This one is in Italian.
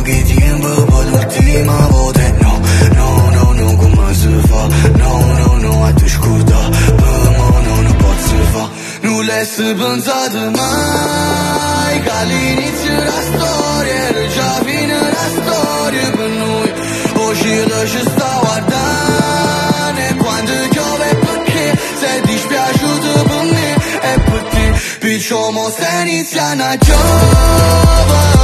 che tempo per l'ultima volta. No, no, no, no, come si fa? No, no, no, a te scorda, per me non posso fa. Non l'hai pensato mai, che all'inizio la storia era già fine la storia per noi. Oggi ci sta guardando e quando piove perché sei dispiaciuto per me e per te. Perciò mo stai iniziando a giovane.